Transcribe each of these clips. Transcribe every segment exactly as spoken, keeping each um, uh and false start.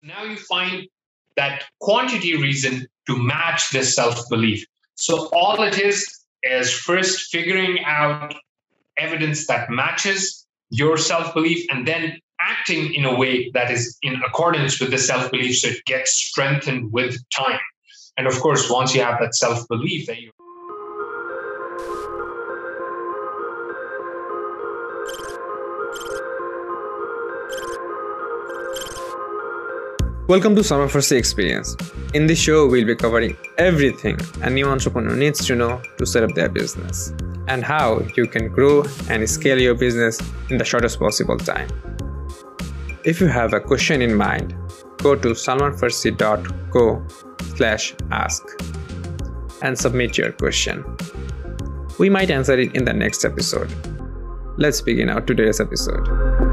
Now you find that quantity reason to match this self-belief. So all it is is first figuring out evidence that matches your self-belief and then acting in a way that is in accordance with the self-belief so it gets strengthened with time. And of course, once you have that self-belief that you Welcome to Salman Farsi Experience. In this show, we'll be covering everything a new entrepreneur needs to know to set up their business and how you can grow and scale your business in the shortest possible time. If you have a question in mind, go to salman farsi dot co slash ask and submit your question. We might answer it in the next episode. Let's begin our today's episode.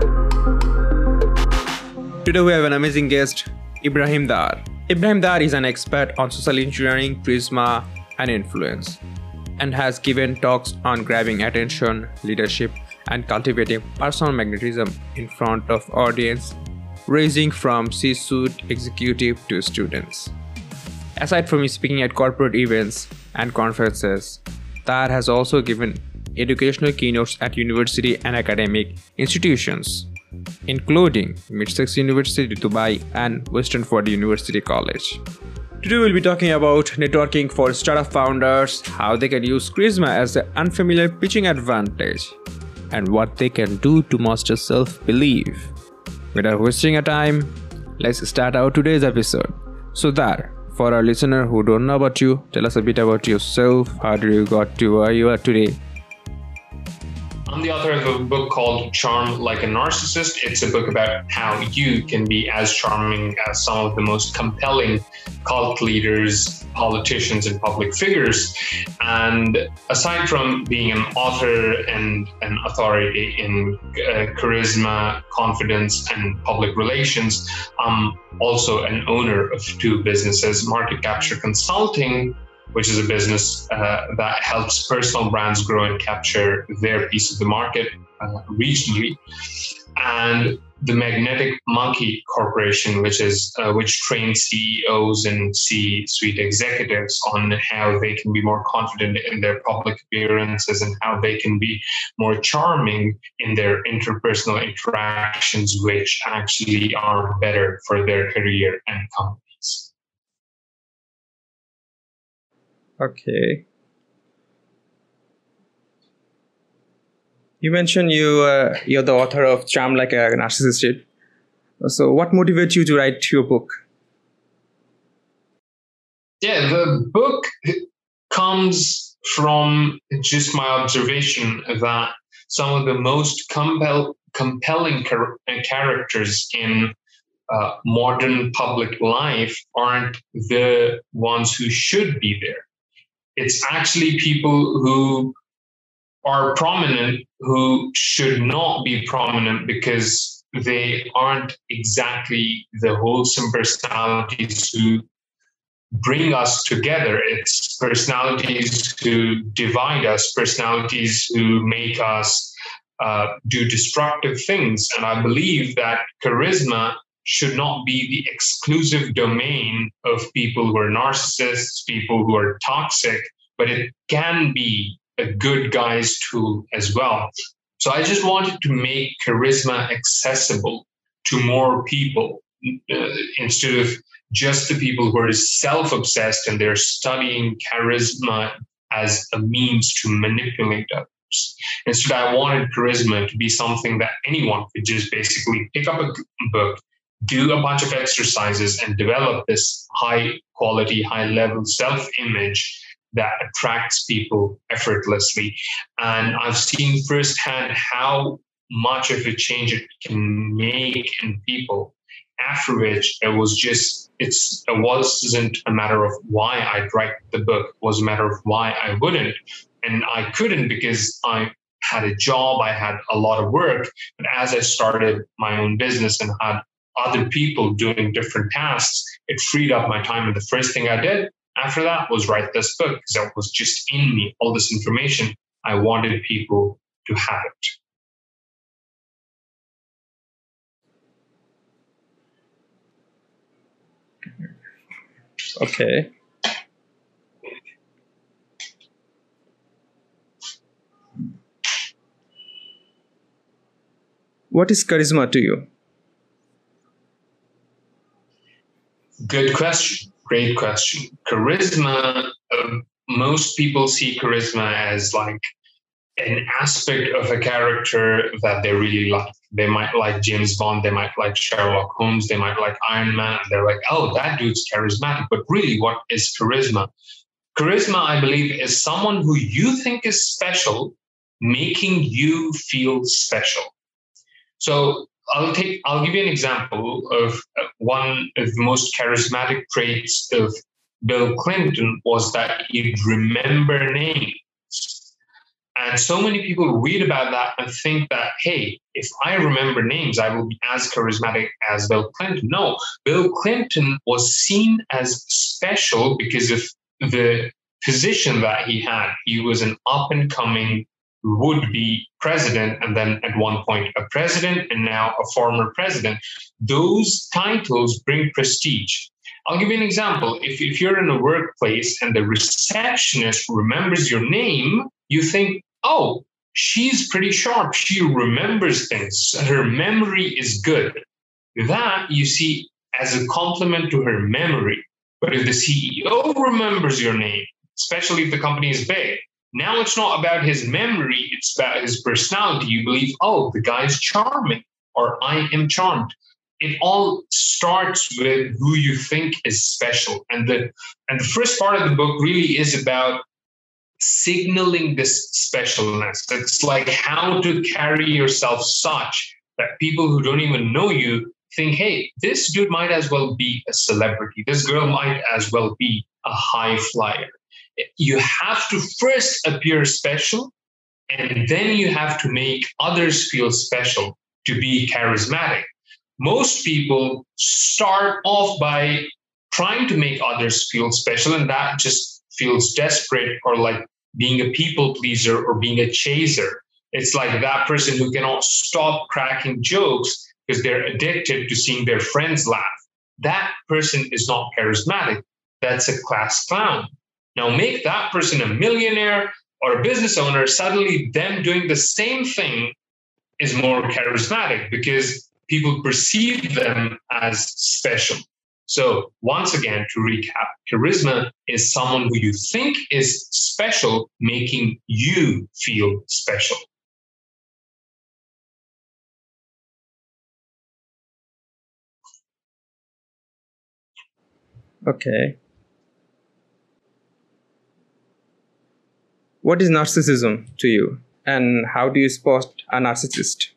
Today we have an amazing guest, Ibrahim Dar. Ibrahim Dar is an expert on social engineering, charisma, and influence, and has given talks on grabbing attention, leadership, and cultivating personal magnetism in front of audience, ranging from C-suite executive to students. Aside from speaking at corporate events and conferences, Dar has also given educational keynotes at university and academic institutions, including Middlesex University, Dubai, and Westernford University College. Today we'll be talking about networking for startup founders, how they can use charisma as an unfamiliar pitching advantage, and what they can do to master self-belief. Without wasting a time, let's start our today's episode. So Dar, for our listener who don't know about you, tell us a bit about yourself. How did you got to where you are today? I'm the author of a book called Charm Like a Narcissist. It's a book about how you can be as charming as some of the most compelling cult leaders, politicians, and public figures. And aside from being an author and an authority in uh, charisma, confidence, and public relations, I'm also an owner of two businesses, Market Capture Consulting, which is a business uh, that helps personal brands grow and capture their piece of the market uh, regionally, and the Magnetic Monkey Corporation, which is uh, which trains C E Os and C-suite executives on how they can be more confident in their public appearances and how they can be more charming in their interpersonal interactions, which actually are better for their career and companies. Okay. You mentioned you uh, you're the author of Charm Like a Narcissist. So what motivates you to write your book? Yeah, the book comes from just my observation that some of the most compel, compelling char- characters in uh, modern public life aren't the ones who should be there. It's actually people who are prominent who should not be prominent because they aren't exactly the wholesome personalities who bring us together. It's personalities who divide us, personalities who make us uh, do destructive things. And I believe that charisma should not be the exclusive domain of people who are narcissists, people who are toxic, but it can be a good guy's tool as well. So I just wanted to make charisma accessible to more people uh, instead of just the people who are self-obsessed and they're studying charisma as a means to manipulate others. Instead, I wanted charisma to be something that anyone could just basically pick up a book, do a bunch of exercises, and develop this high quality, high level self-image that attracts people effortlessly. And I've seen firsthand how much of a change it can make in people, after which it was just, it's, it wasn't a matter of why I'd write the book, it was a matter of why I wouldn't. And I couldn't because I had a job, I had a lot of work. But as I started my own business and had other people doing different tasks, it freed up my time. And the first thing I did after that was write this book because that was just in me, all this information. I wanted people to have it. Okay. What is charisma to you? Good question. Great question. Charisma, uh, most people see charisma as like an aspect of a character that they really like. They might like James Bond, they might like Sherlock Holmes, they might like Iron Man. They're like, oh, that dude's charismatic. But really, what is charisma? Charisma, I believe, is someone who you think is special, making you feel special. So I'll take, I'll give you an example of uh, one of the most charismatic traits of Bill Clinton was that he'd remember names. And so many people read about that and think that, hey, if I remember names, I will be as charismatic as Bill Clinton. No, Bill Clinton was seen as special because of the position that he had. He was an up and coming would be president, and then at one point a president, and now a former president. Those titles bring prestige. I'll give you an example. If, if you're in a workplace and the receptionist remembers your name, you think, oh, she's pretty sharp. She remembers things. Her memory is good. That you see as a compliment to her memory. But if the C E O remembers your name, especially if the company is big, now it's not about his memory, it's about his personality. You believe, oh, the guy's charming, or I am charmed. It all starts with who you think is special. And the and the first part of the book really is about signaling this specialness. It's like how to carry yourself such that people who don't even know you think, hey, this dude might as well be a celebrity. This girl might as well be a high flyer. You have to first appear special, and then you have to make others feel special to be charismatic. Most people start off by trying to make others feel special, and that just feels desperate, or like being a people pleaser or being a chaser. It's like that person who cannot stop cracking jokes because they're addicted to seeing their friends laugh. That person is not charismatic. That's a class clown. Now make that person a millionaire or a business owner, suddenly them doing the same thing is more charismatic because people perceive them as special. So once again, to recap, charisma is someone who you think is special, making you feel special. Okay. What is narcissism to you, and how do you spot a narcissist?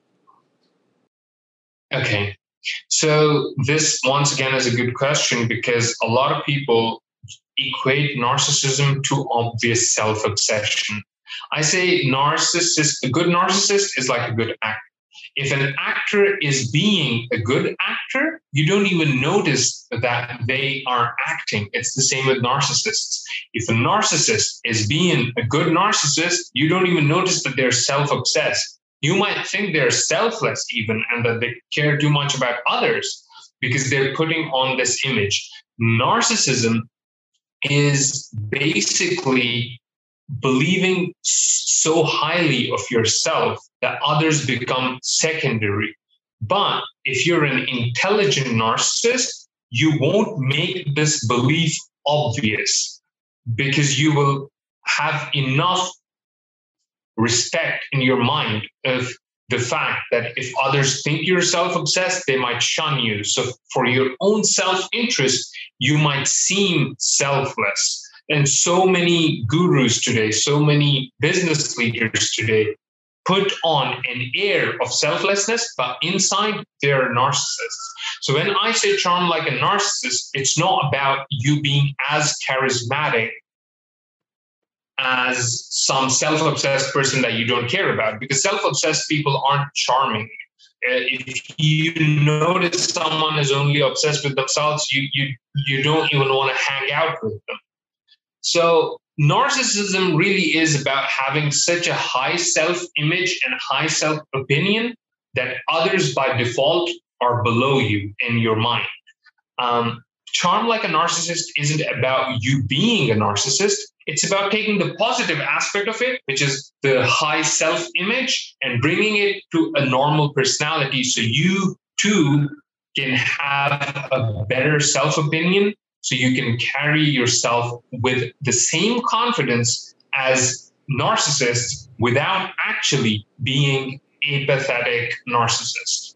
Okay. So this, once again, is a good question because a lot of people equate narcissism to obvious self-obsession. I say narcissist, a good narcissist is like a good actor. If an actor is being a good actor, you don't even notice that they are acting. It's the same with narcissists. If a narcissist is being a good narcissist, you don't even notice that they're self-obsessed. You might think they're selfless even, and that they care too much about others because they're putting on this image. Narcissism is basically believing so highly of yourself that others become secondary. But if you're an intelligent narcissist, you won't make this belief obvious because you will have enough respect in your mind of the fact that if others think you're self-obsessed, they might shun you. So for your own self-interest, you might seem selfless. And so many gurus today, so many business leaders today put on an air of selflessness, but inside they're narcissists. So when I say charm like a narcissist, it's not about you being as charismatic as some self-obsessed person that you don't care about, because self-obsessed people aren't charming. Uh, if you notice someone is only obsessed with themselves, you you you don't even want to hang out with them. So narcissism really is about having such a high self-image and high self-opinion that others by default are below you in your mind. Um, Charm Like a Narcissist isn't about you being a narcissist. It's about taking the positive aspect of it, which is the high self-image, and bringing it to a normal personality so you too can have a better self-opinion, so you can carry yourself with the same confidence as narcissists without actually being a pathetic narcissist.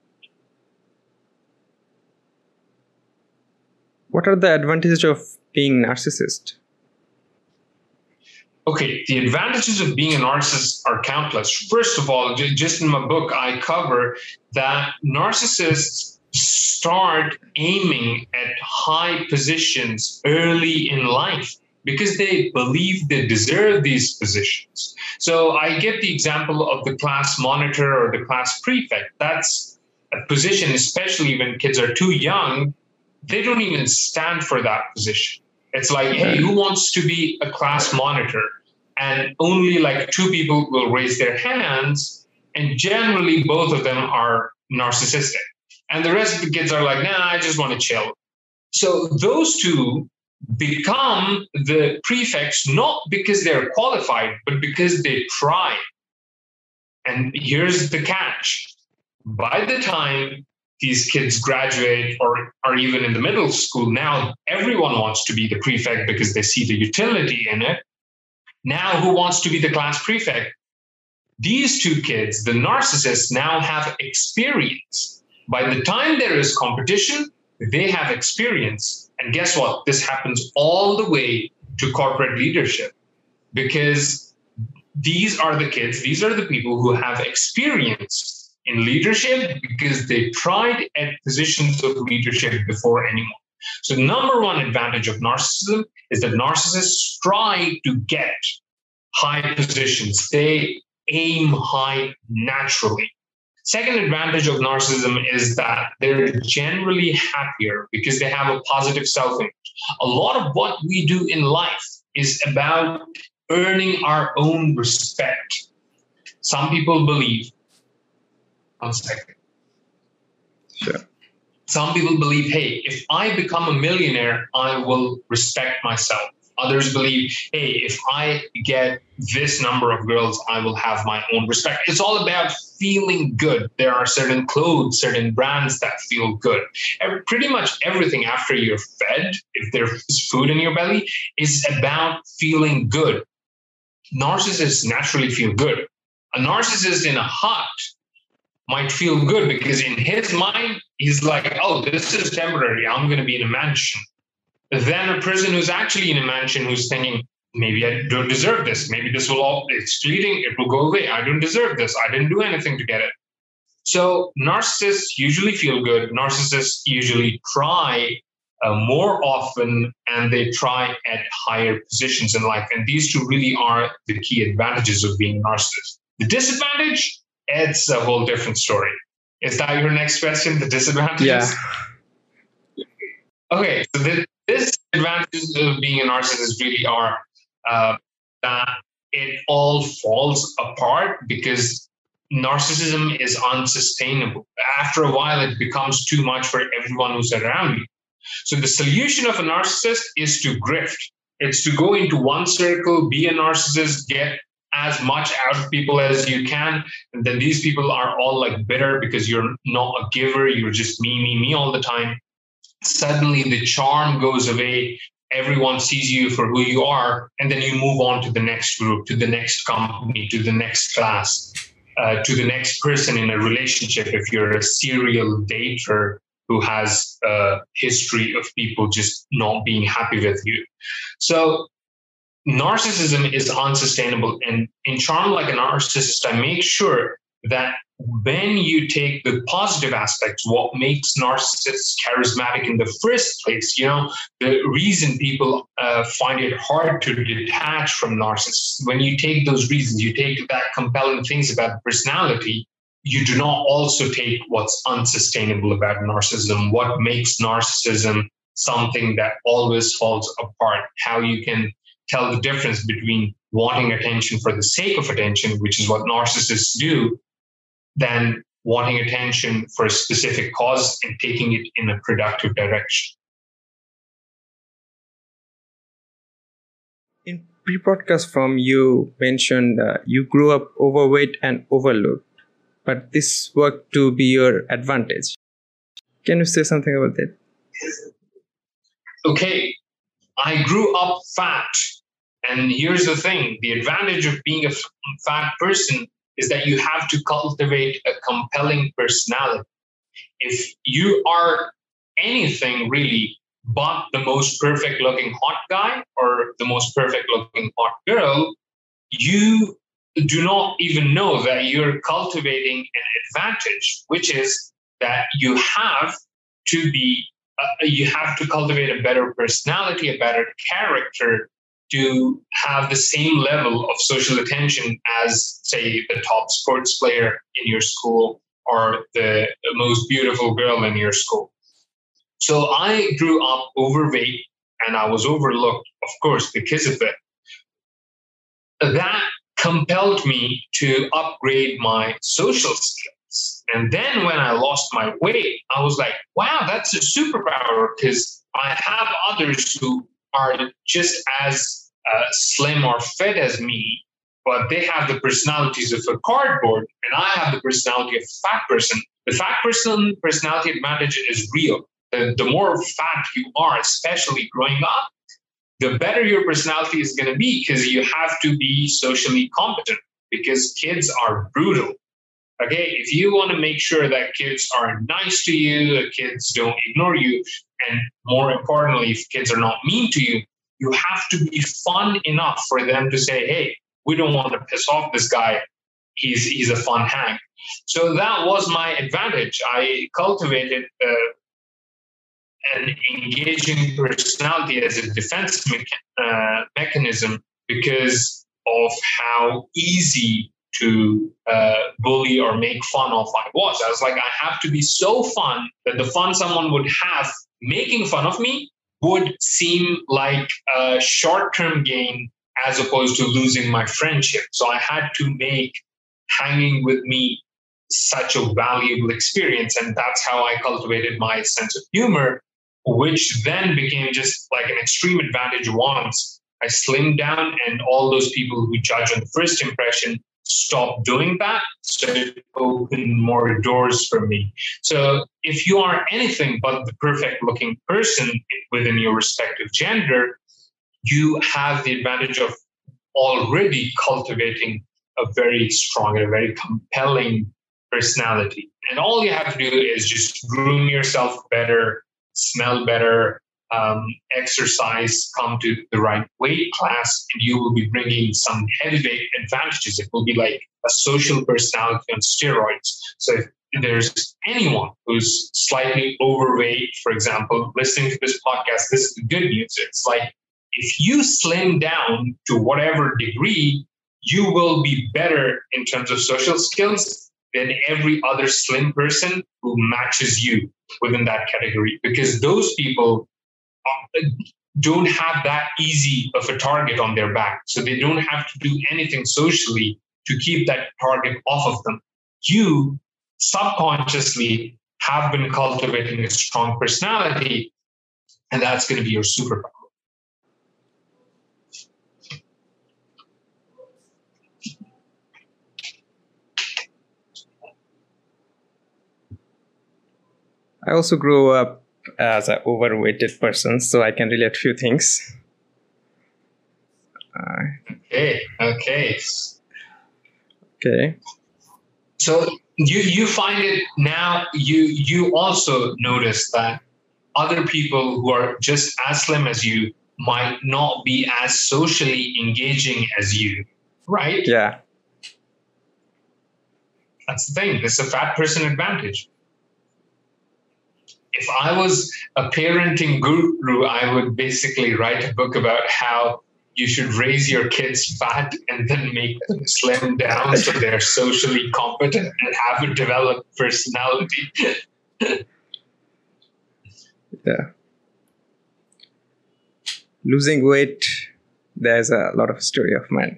What are the advantages of being narcissist? Okay, the advantages of being a narcissist are countless. First of all, just in my book, I cover that narcissists start aiming at high positions early in life because they believe they deserve these positions. So I give the example of the class monitor or the class prefect. That's a position, especially when kids are too young, they don't even stand for that position. It's like, hey, who wants to be a class monitor? And only like two people will raise their hands. And generally, both of them are narcissistic. And the rest of the kids are like, nah, I just want to chill. So those two become the prefects, not because they're qualified, but because they try. And here's the catch. By the time these kids graduate or are even in the middle school, now everyone wants to be the prefect because they see the utility in it. Now who wants to be the class prefect? These two kids, the narcissists, now have experience. By the time there is competition, they have experience. And guess what? This happens all the way to corporate leadership, because these are the kids, these are the people who have experience in leadership because they tried at positions of leadership before anyone. So number one advantage of narcissism is that narcissists try to get high positions. They aim high naturally. Second advantage of narcissism is that they're generally happier because they have a positive self-image. A lot of what we do in life is about earning our own respect. Some people believe, one second. Sure. Some people believe, hey, if I become a millionaire, I will respect myself. Others believe, hey, if I get this number of girls, I will have my own respect. It's all about feeling good. There are certain clothes, certain brands that feel good. Every, pretty much everything after you're fed, if there's food in your belly, is about feeling good. Narcissists naturally feel good. A narcissist in a hut might feel good because in his mind, he's like, oh, this is temporary. I'm going to be in a mansion. Then a person who's actually in a mansion who's thinking, maybe I don't deserve this. Maybe this will all, it's fleeting. It will go away. I don't deserve this. I didn't do anything to get it. So narcissists usually feel good. Narcissists usually try uh, more often, and they try at higher positions in life. And these two really are the key advantages of being a narcissist. The disadvantage, it's a whole different story. Is that your next question? The disadvantages? Yeah. Okay, so the disadvantages of being a narcissist really are uh, that it all falls apart because narcissism is unsustainable. After a while, it becomes too much for everyone who's around you. So the solution of a narcissist is to grift. It's to go into one circle, be a narcissist, get as much out of people as you can. And then these people are all like bitter because you're not a giver. You're just me, me, me all the time. Suddenly the charm goes away. Everyone sees you for who you are. And then you move on to the next group, to the next company, to the next class, uh, to the next person in a relationship. If you're a serial dater who has a history of people just not being happy with you. So narcissism is unsustainable. And in Charm Like a Narcissist, I make sure that when you take the positive aspects, what makes narcissists charismatic in the first place, you know, the reason people uh, find it hard to detach from narcissists, when you take those reasons, you take that compelling things about personality, you do not also take what's unsustainable about narcissism, what makes narcissism something that always falls apart, how you can tell the difference between wanting attention for the sake of attention, which is what narcissists do, than wanting attention for a specific cause and taking it in a productive direction. pre-podcast from you mentioned uh, you grew up overweight and overlooked, but this worked to be your advantage. Can you say something about that? Okay, I grew up fat. And here's the thing, the advantage of being a fat person is that you have to cultivate a compelling personality. If you are anything really but the most perfect looking hot guy or the most perfect looking hot girl, you do not even know that you're cultivating an advantage, which is that you have to be, uh, you have to cultivate a better personality, a better character to have the same level of social attention as, say, the top sports player in your school or the most beautiful girl in your school. So I grew up overweight and I was overlooked, of course, because of it. That compelled me to upgrade my social skills. And then when I lost my weight, I was like, wow, that's a superpower because I have others who are just as uh, slim or fit as me, but they have the personalities of a cardboard, and I have the personality of a fat person. The fat person personality advantage is real. The, the more fat you are, especially growing up, the better your personality is going to be because you have to be socially competent because kids are brutal. Okay, if you want to make sure that kids are nice to you, that kids don't ignore you, and more importantly, if kids are not mean to you, you have to be fun enough for them to say, hey, we don't want to piss off this guy. He's, he's a fun hang. So that was my advantage. I cultivated uh, an engaging personality as a defense mecha- uh, mechanism because of how easy to uh, bully or make fun of I was. I was like, I have to be so fun that the fun someone would have making fun of me would seem like a short-term gain as opposed to losing my friendship. So I had to make hanging with me such a valuable experience. And that's how I cultivated my sense of humor, which then became just like an extreme advantage once I slimmed down and all those people who judge on the first impression stopped doing that. So it opened more doors for me. So if you are anything but the perfect looking person within your respective gender, you have the advantage of already cultivating a very strong and a very compelling personality. And all you have to do is just groom yourself better, smell better, um, exercise, come to the right weight class, and you will be bringing some heavyweight advantages. It will be like a social personality on steroids. So if there's anyone who's slightly overweight, for example, listening to this podcast, this is the good news. It's like if you slim down to whatever degree, you will be better in terms of social skills than every other slim person who matches you within that category, because those people don't have that easy of a target on their back. So they don't have to do anything socially to keep that target off of them. You subconsciously have been cultivating a strong personality, and that's going to be your superpower. I also grew up as an overweighted person, so I can relate a few things. Uh, okay, okay. Okay. So you you find it now, you you also notice that other people who are just as slim as you might not be as socially engaging as you, right? Yeah. That's the thing. It's a fat person advantage. If I was a parenting guru, I would basically write a book about how you should raise your kids fat and then make them slim down so they're socially competent and have a developed personality. Yeah. Losing weight, there's a lot of story of mine.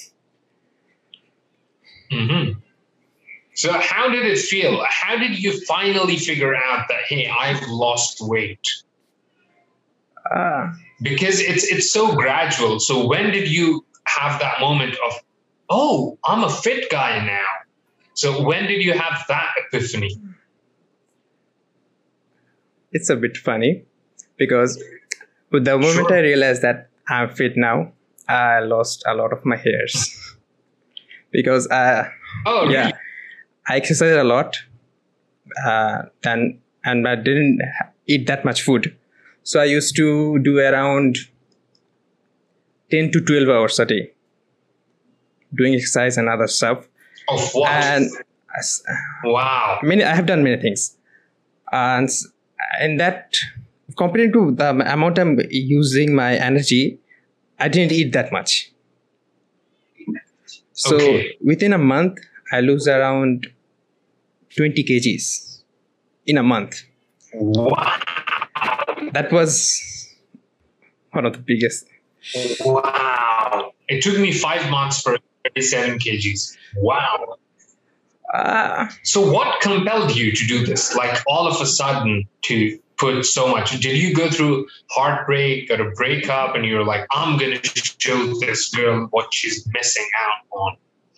Mm-hmm. So how did it feel? How did you finally figure out that, hey, I've lost weight? Ah. Because it's it's so gradual. So when did you have that moment of, oh, I'm a fit guy now? So when did you have that epiphany? It's a bit funny because with the moment Sure. I realized that I'm fit now, I lost a lot of my hairs because I, Oh, yeah, really? I exercise a lot, uh, and and I didn't eat that much food, so I used to do around ten to twelve hours a day doing exercise and other stuff. Of what? And as- Wow. many I have done many things, and s- and that compared to the amount I'm using my energy, I didn't eat that much. So Okay. within a month, I lose around twenty kgs in a month. Wow. That was one of the biggest. Wow. It took me five months for thirty-seven kgs. Wow. Uh, So what compelled you to do this? Like all of a sudden to put so much? Did you go through heartbreak or a breakup and you were like, I'm going to show this girl what she's missing out on?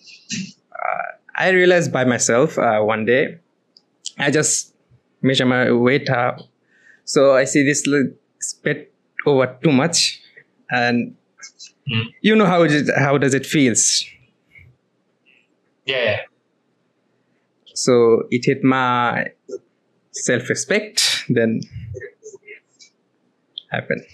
I realized by myself uh, one day, I just measure my weight. Uh, so I see this little spit over too much, and Hmm. you know how it, how does it feels. Yeah. So it hit my self-respect. Then happened.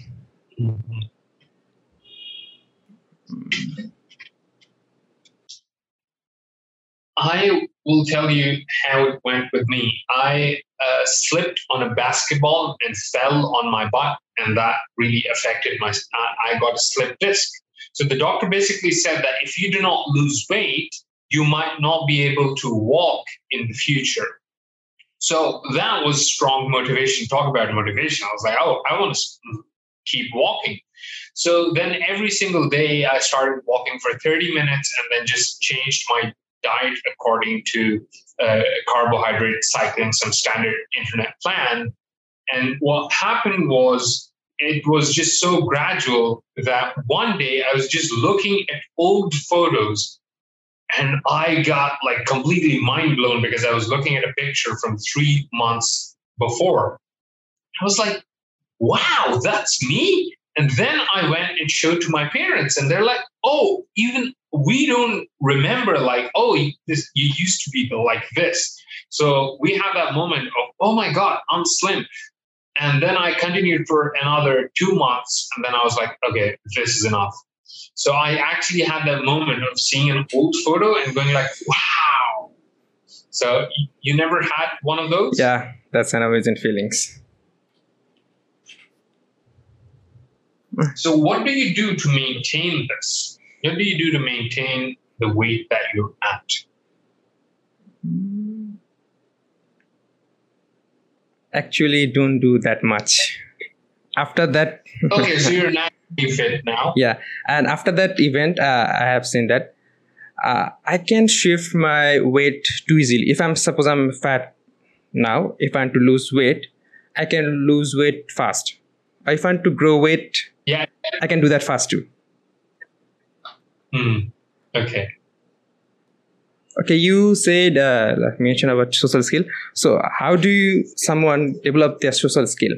I will tell you how it went with me. I uh, slipped on a basketball and fell on my butt, and that really affected my. I I got a slip disc. So the doctor basically said that if you do not lose weight, you might not be able to walk in the future. So that was strong motivation. Talk about motivation. I was like, oh, I want to keep walking. So then every single day I started walking for thirty minutes and then just changed my diet according to uh, carbohydrate cycling, some standard internet plan. And what happened was it was just so gradual that one day I was just looking at old photos and I got like completely mind blown because I was looking at a picture from three months before. I was like, wow, that's me. And then I went and showed to my parents, and they're like, oh, even we don't remember, like, oh, this, you used to be like this. So we had that moment of, oh my God, I'm slim. And then I continued for another two months. And then I was like, okay, this is enough. So I actually had that moment of seeing an old photo and going like, wow. So you never had one of those? Yeah, that's an amazing feelings. So what do you do to maintain this? What do you do to maintain the weight that you're at? Actually, don't do that much. After that, Okay, so you're naturally fit now. yeah, and after that event, uh, I have seen that uh, I can shift my weight too easily. If I'm suppose I'm fat now, if I want to lose weight, I can lose weight fast. If I want to grow weight, Yeah. I can do that fast too. Hmm. Okay. Okay, you said uh, like mention about social skill. So, how do you someone develop their social skill?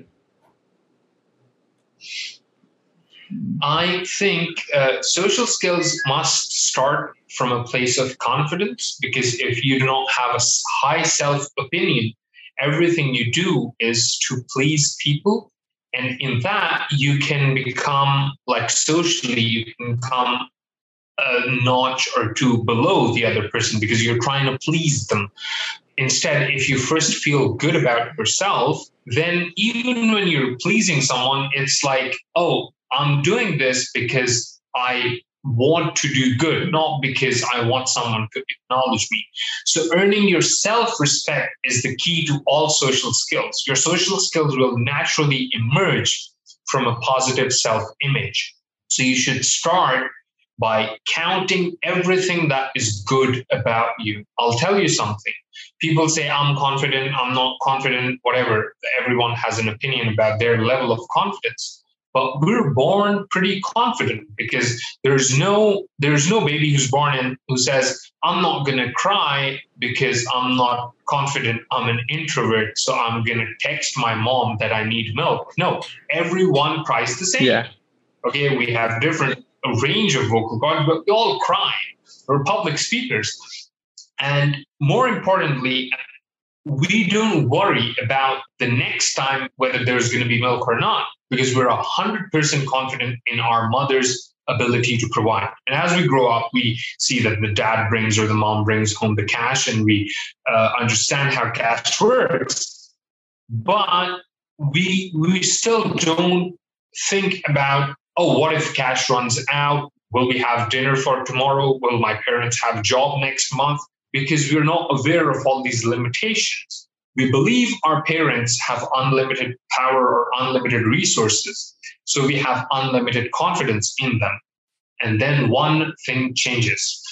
I think uh, social skills must start from a place of confidence, because if you do not have a s- high self opinion, everything you do is to please people. And in that, you can become like socially, you can become a notch or two below the other person because you're trying to please them. Instead, if you first feel good about yourself, then even when you're pleasing someone, it's like, oh, I'm doing this because I want to do good, not because I want someone to acknowledge me. So earning your self-respect is the key to all social skills. Your social skills will naturally emerge from a positive self-image. So you should start by counting everything that is good about you. I'll tell you something. People say, I'm confident, I'm not confident, whatever. Everyone has an opinion about their level of confidence. but we're born pretty confident because there's no there's no baby who's born in who says, I'm not gonna cry because I'm not confident, I'm an introvert, so I'm gonna text my mom that I need milk. No, everyone cries the same. Yeah. Okay, we have different range of vocal cords, but we all cry. We're public speakers. And more importantly, we don't worry about the next time whether there's going to be milk or not, because we're one hundred percent confident in our mother's ability to provide. And as we grow up, we see that the dad brings or the mom brings home the cash, and we uh, understand how cash works. But we we still don't think about, oh, what if cash runs out? Will we have dinner for tomorrow? Will my parents have a job next month? Because we're not aware of all these limitations. We believe our parents have unlimited power or unlimited resources, so we have unlimited confidence in them. And then one thing changes.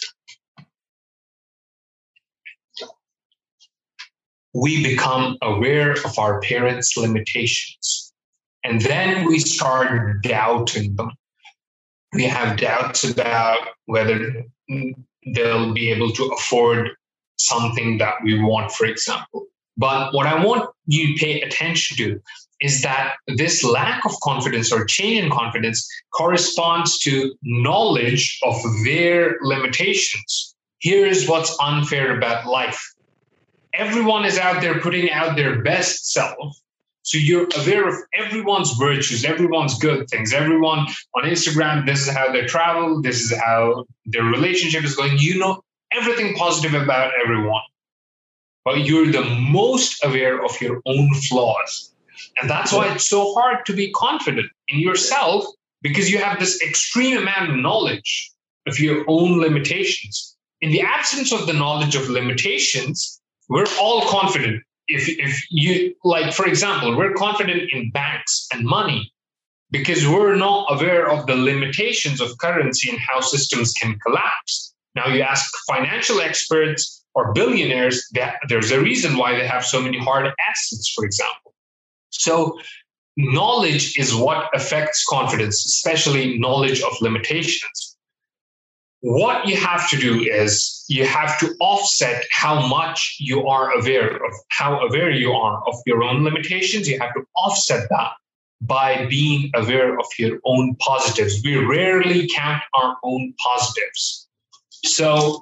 We become aware of our parents' limitations, and then we start doubting them. We have doubts about whether they'll be able to afford something that we want, for example. But what I want you to pay attention to is that this lack of confidence or change in confidence corresponds to knowledge of their limitations. Here's what's unfair about life. Everyone is out there putting out their best self. So you're aware of everyone's virtues, everyone's good things. Everyone on Instagram, this is how they travel, this is how their relationship is going. You know everything positive about everyone, but you're the most aware of your own flaws. And that's why it's so hard to be confident in yourself, because you have this extreme amount of knowledge of your own limitations. In the absence of the knowledge of limitations, we're all confident. If, if you, like, for example, we're confident in banks and money because we're not aware of the limitations of currency and how systems can collapse. Now, you ask financial experts or billionaires, that there's a reason why they have so many hard assets, for example. So knowledge is what affects confidence, especially knowledge of limitations. What you have to do is you have to offset how much you are aware of, how aware you are of your own limitations. You have to offset that by being aware of your own positives. We rarely count our own positives. So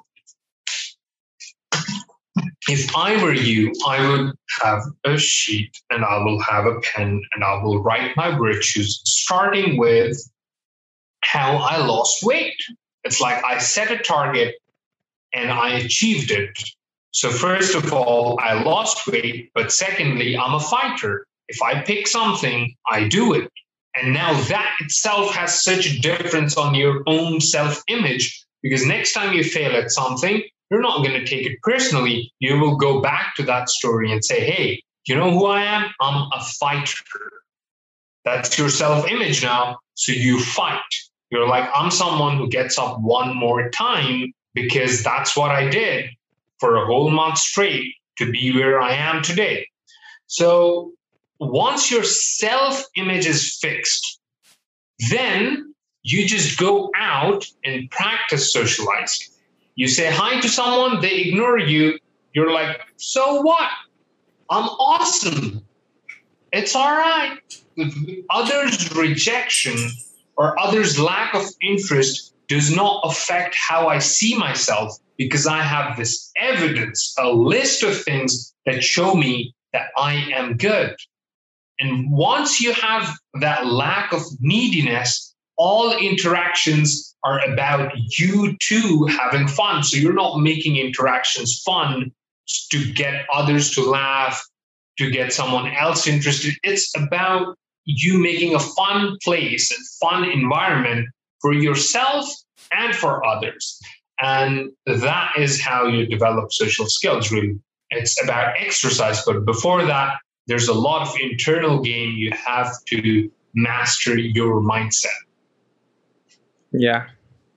if I were you, I would have a sheet and I will have a pen and I will write my virtues, starting with how I lost weight. It's like I set a target and I achieved it. So first of all, I lost weight, but secondly, I'm a fighter. If I pick something, I do it. And now that itself has such a difference on your own self-image, because next time you fail at something, you're not going to take it personally. You will go back to that story and say, hey, you know who I am? I'm a fighter. That's your self-image now. So you fight. You're like, I'm someone who gets up one more time because that's what I did for a whole month straight to be where I am today. So once your self-image is fixed, then you just go out and practice socializing. You say hi to someone, they ignore you. You're like, so what? I'm awesome. It's all right. Others' rejection or others' lack of interest does not affect how I see myself, because I have this evidence, a list of things that show me that I am good. And once you have that lack of neediness, all interactions are about you two having fun. So you're not making interactions fun to get others to laugh, to get someone else interested. It's about you making a fun place and fun environment for yourself and for others. And that is how you develop social skills, really. It's about exercise. But before that, there's a lot of internal game. You have to master your mindset. Yeah.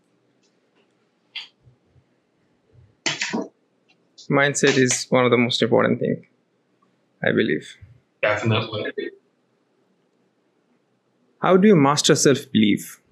Mindset is one of the most important things, I believe. Definitely. How do you master self-belief?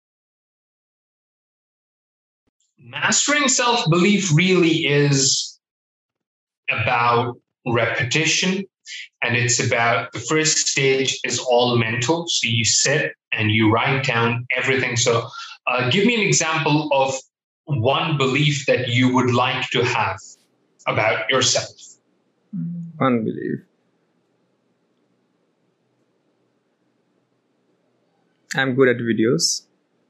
Mastering self-belief really is about repetition, and it's about the first stage is all mental. So you sit and you write down everything. So uh, give me an example of one belief that you would like to have about yourself. One belief. I'm good at videos.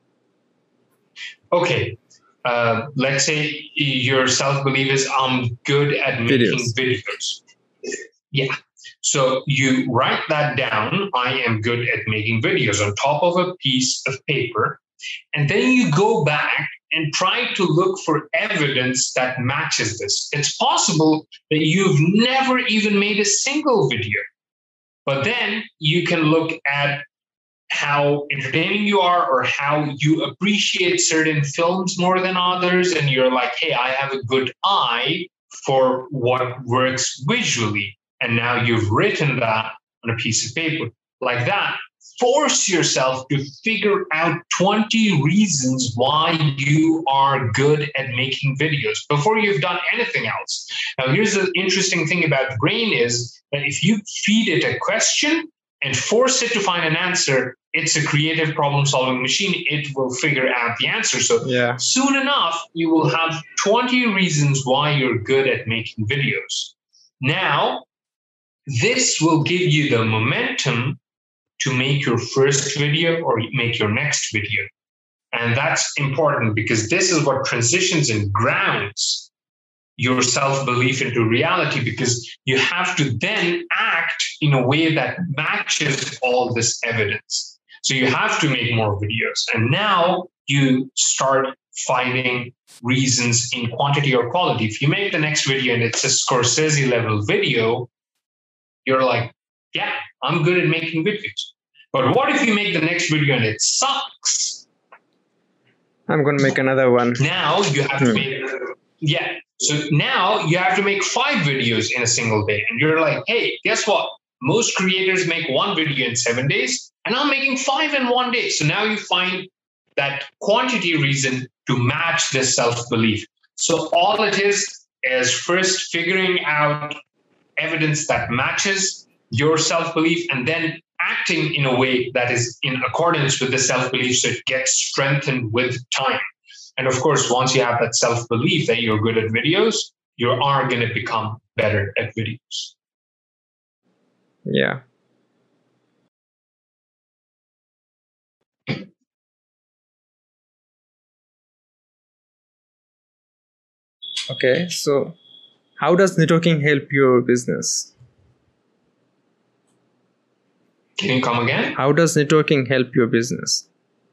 Okay. Uh, let's say your self-belief is I'm good at making videos. videos. Yeah. So you write that down. I am good at making videos on top of a piece of paper. And then you go back and try to look for evidence that matches this. It's possible that you've never even made a single video, but then you can look at how entertaining you are or how you appreciate certain films more than others. And you're like, hey, I have a good eye for what works visually. And now you've written that on a piece of paper like that. Force yourself to figure out twenty reasons why you are good at making videos before you've done anything else. Now, here's the interesting thing about the brain is that if you feed it a question and force it to find an answer, it's a creative problem-solving machine. It will figure out the answer. So yeah. Soon enough, you will have twenty reasons why you're good at making videos. Now, this will give you the momentum to make your first video or make your next video. And that's important because this is what transitions and grounds your self-belief into reality, because you have to then act in a way that matches all this evidence. So you have to make more videos. And now you start finding reasons in quantity or quality. If you make the next video and it's a Scorsese level video, you're like, yeah, I'm good at making videos. But what if you make the next video and it sucks? I'm going to make another one. Now you have to make, yeah. So now you have to make five videos in a single day. And you're like, hey, guess what? Most creators make one video in seven days, and I'm making five in one day. So now you find that quantity reason to match this self-belief. So all it is is first figuring out evidence that matches your self-belief and then acting in a way that is in accordance with the self-belief so it gets strengthened with time. And of course, once you have that self-belief that you're good at videos, you are going to become better at videos. Yeah. Okay, so how does networking help your business? Can you come again? How does networking help your business?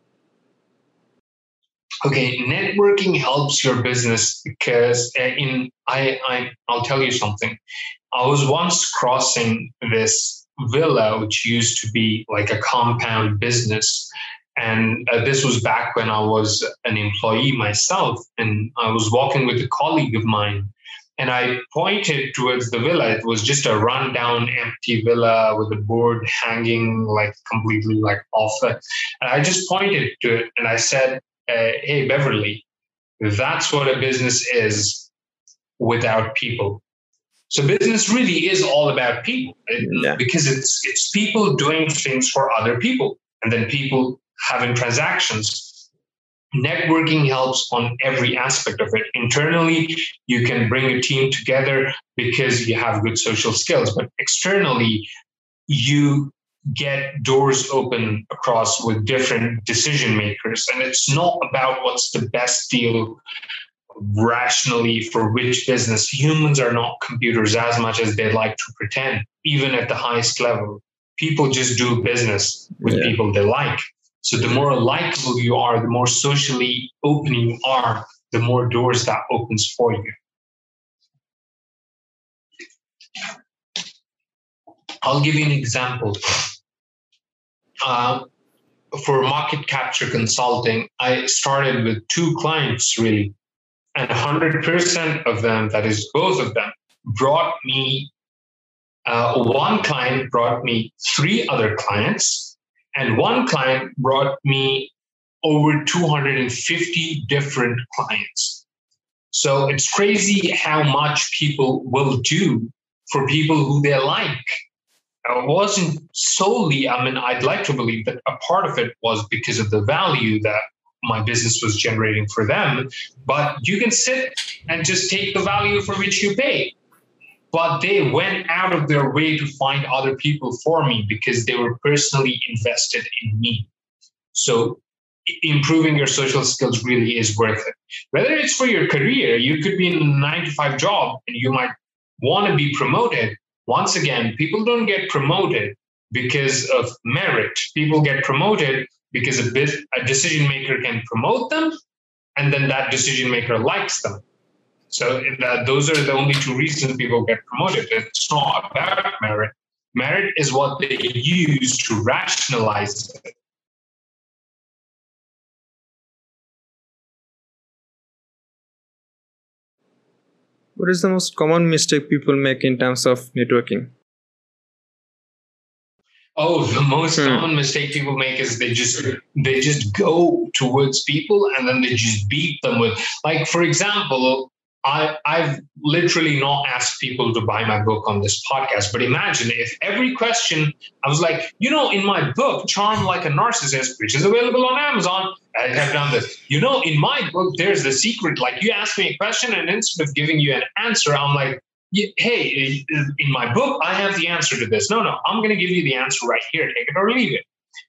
Okay, networking helps your business because in I, I I'll tell you something. I was once crossing this villa, which used to be like a compound business. And uh, this was back when I was an employee myself. And I was walking with a colleague of mine. And I pointed towards the villa. It was just a rundown, empty villa with a board hanging like completely like off it. And I just pointed to it and I said, uh, hey, Beverly, that's what a business is without people. So business really is all about people yeah. because it's it's people doing things for other people and then people having transactions. Networking helps on every aspect of it. Internally, you can bring a team together because you have good social skills, but externally, you get doors open across with different decision makers. And it's not about what's the best deal rationally for which business. Humans are not computers as much as they like to pretend, even at the highest level. People just do business with yeah. people they like. So the more likable you are, the more socially open you are, the more doors that opens for you. I'll give you an example. Uh, for market capture consulting, I started with two clients really, and one hundred percent of them, that is both of them, brought me, uh, one client brought me three other clients. And one client brought me over two hundred fifty different clients. So it's crazy how much people will do for people who they like. It wasn't solely, I mean, I'd like to believe that a part of it was because of the value that my business was generating for them. But you can sit and just take the value for which you pay. But they went out of their way to find other people for me because they were personally invested in me. So improving your social skills really is worth it. Whether it's for your career, you could be in a nine to five job and you might want to be promoted. Once again, people don't get promoted because of merit. People get promoted because a, bit, a decision maker can promote them, and then that decision maker likes them. So that, those are the only two reasons people get promoted. It's not about merit. Merit is what they use to rationalize it. What is the most common mistake people make in terms of networking? Oh, the most hmm. common mistake people make is they just they just go towards people and then they just beat them with, like, for example, I, I've literally not asked people to buy my book on this podcast, but imagine if every question I was like, you know, in my book, Charm Like a Narcissist, which is available on Amazon, I have done this. You know, in my book, there's the secret. Like, you ask me a question and instead of giving you an answer, I'm like, hey, in my book, I have the answer to this. No, no, I'm going to give you the answer right here. Take it or leave it.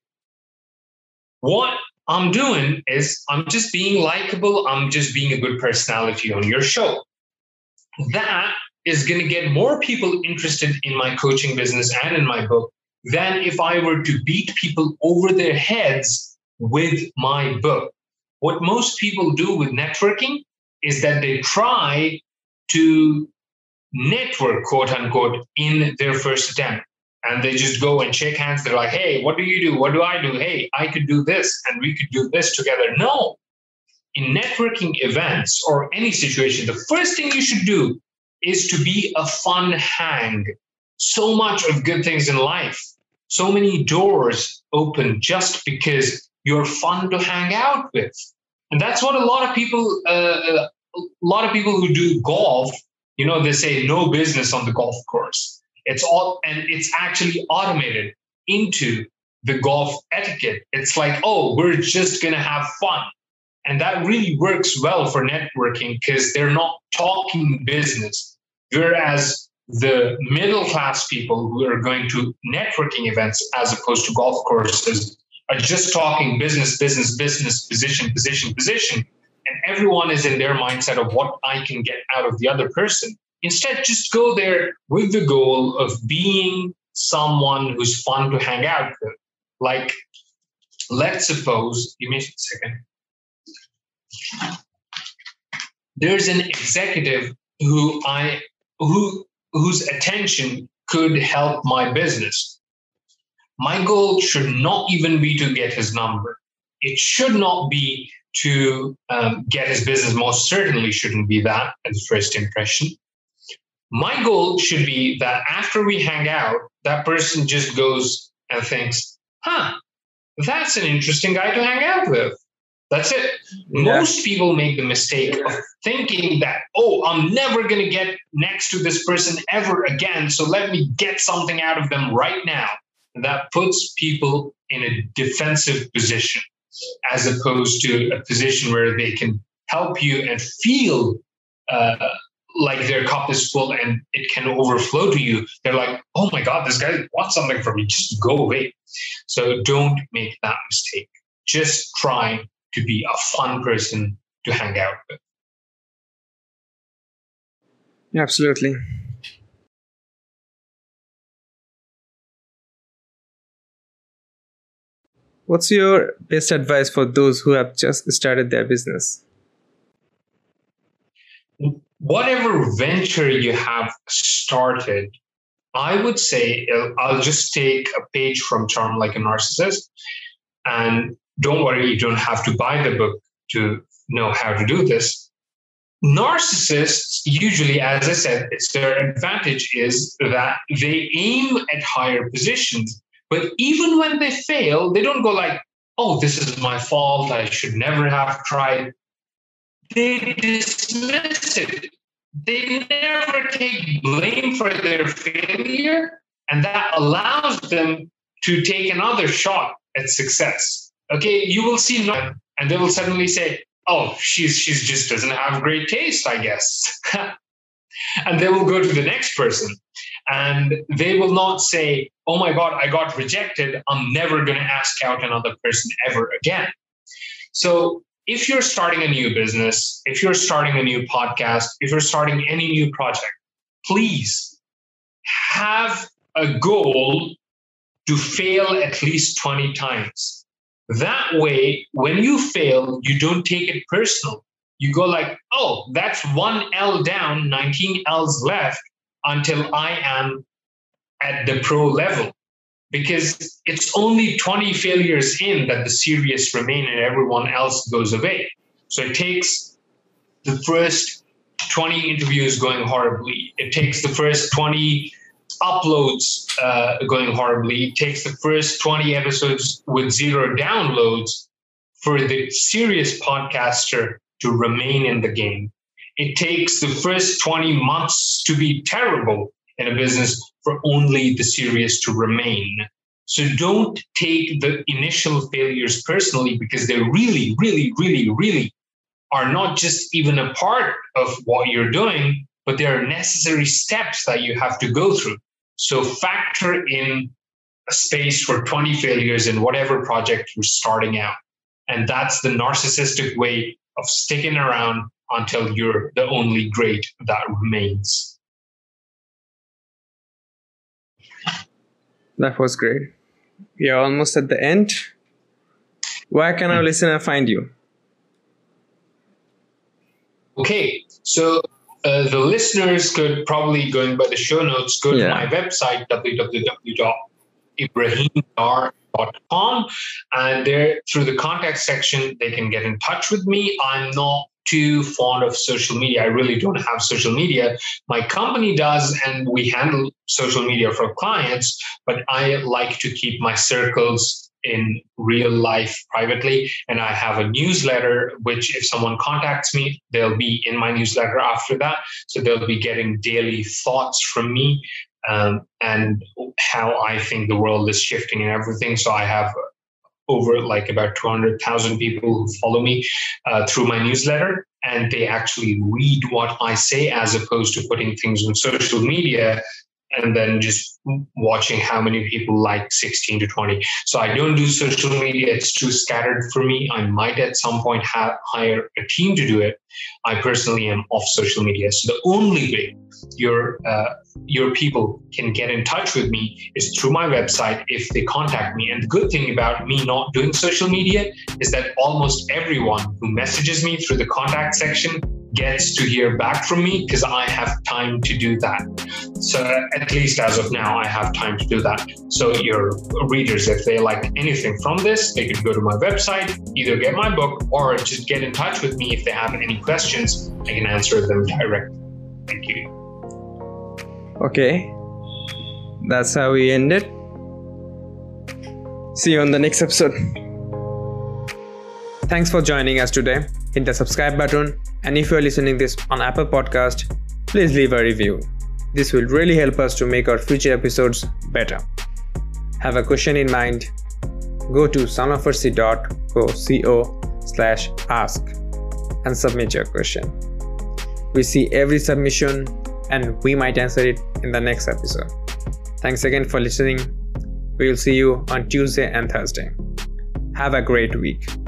What I'm doing is I'm just being likable. I'm just being a good personality on your show. That is going to get more people interested in my coaching business and in my book than if I were to beat people over their heads with my book. What most people do with networking is that they try to network, quote unquote, in their first attempt. And they just go and shake hands. They're like, hey, what do you do? What do I do? Hey, I could do this and we could do this together. No. In networking events or any situation, the first thing you should do is to be a fun hang. So much of good things in life, so many doors open just because you're fun to hang out with. And that's what a lot of people, uh, a lot of people who do golf, you know, they say no business on the golf course. It's all, and it's actually automated into the golf etiquette. It's like, oh, we're just going to have fun. And that really works well for networking because they're not talking business. Whereas the middle class people who are going to networking events as opposed to golf courses are just talking business, business, business, position, position, position. And everyone is in their mindset of what I can get out of the other person. Instead, just go there with the goal of being someone who's fun to hang out with. Like, let's suppose, give me a second. There's an executive who I who whose attention could help my business. My goal should not even be to get his number. It should not be to um, get his business. Most certainly shouldn't be that as first impression. My goal should be that after we hang out, that person just goes and thinks, huh, that's an interesting guy to hang out with. That's it. Yeah. Most people make the mistake of thinking that, oh, I'm never going to get next to this person ever again, so let me get something out of them right now. And that puts people in a defensive position as opposed to a position where they can help you and feel uh, like their cup is full and it can overflow to you. They're like, oh my God, this guy wants something from me. Just go away. So don't make that mistake. Just try to be a fun person to hang out with. Absolutely. What's your best advice for those who have just started their business? Whatever venture you have started, I would say, I'll just take a page from Charm Like a Narcissist. And don't worry, you don't have to buy the book to know how to do this. Narcissists, usually, as I said, it's their advantage is that they aim at higher positions, But even when they fail, they don't go like, oh, this is my fault, I should never have tried. They dismiss it. They never take blame for their failure, and that allows them to take another shot at success. Okay, you will see no, and they will suddenly say, oh, she's she's just doesn't have great taste, I guess. And they will go to the next person, and they will not say, oh my God, I got rejected, I'm never going to ask out another person ever again. So if you're starting a new business, if you're starting a new podcast, if you're starting any new project, please have a goal to fail at least twenty times. That way, when you fail, you don't take it personal. You go like, oh, that's one L down, nineteen L's left until I am at the pro level. Because it's only twenty failures in that the serious remain and everyone else goes away. So it takes the first twenty interviews going horribly. It takes the first twenty uploads uh, going horribly. It takes the first twenty episodes with zero downloads for the serious podcaster to remain in the game. It takes the first twenty months to be terrible in a business for only the serious to remain. So don't take the initial failures personally, because they really, really, really, really are not just even a part of what you're doing, but they are necessary steps that you have to go through. So factor in a space for twenty failures in whatever project you're starting out. And that's the narcissistic way of sticking around until you're the only great that remains. That was great. We are almost at the end. Where can our listener find you? Okay, so uh, the listeners could probably, going by the show notes, go Yeah. to my website, w w w dot ibrahim dar dot com, and there, through the contact section, they can get in touch with me. I'm not too fond of social media. I really don't have social media. My company does, and we handle social media for clients, but I like to keep my circles in real life privately. And I have a newsletter, which if someone contacts me, they'll be in my newsletter after that. So they'll be getting daily thoughts from me um, and how I think the world is shifting and everything. So I have over like about two hundred thousand people who follow me uh, through my newsletter, and they actually read what I say as opposed to putting things on social media and then just watching how many people like sixteen to twenty. So I don't do social media. It's too scattered for me. I might at some point have, hire a team to do it. I personally am off social media. So the only way your uh, your people can get in touch with me is through my website if they contact me. And the good thing about me not doing social media is that almost everyone who messages me through the contact section gets to hear back from me because I have time to do that. So at least as of now, I have time to do that. So your readers, if they like anything from this, they could go to my website, either get my book or just get in touch with me if they have any questions. I can answer them directly. Thank you. Okay, that's how we end it. See you on the next episode. Thanks for joining us today. Hit the subscribe button, and if you are listening this on Apple Podcast, please leave a review. This will really help us to make our future episodes better. Have a question in mind? Go to sonofarsi dot co slash ask and submit your question. We see every submission and we might answer it in the next episode. Thanks again for listening. We will see you on Tuesday and Thursday. Have a great week.